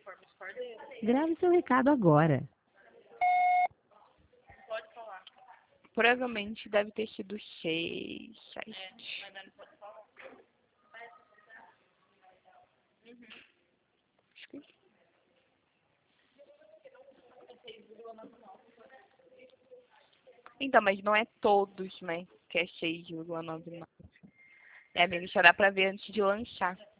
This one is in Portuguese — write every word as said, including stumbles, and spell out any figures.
Grave seu recado agora. Pode falar. Provavelmente deve ter sido seis, sete. É, mas não pode falar. Uhum. Acho que... Então, mas não é todos, né? Que é seis vírgula noventa e nove. É, amigo, só dá pra ver antes de lanchar.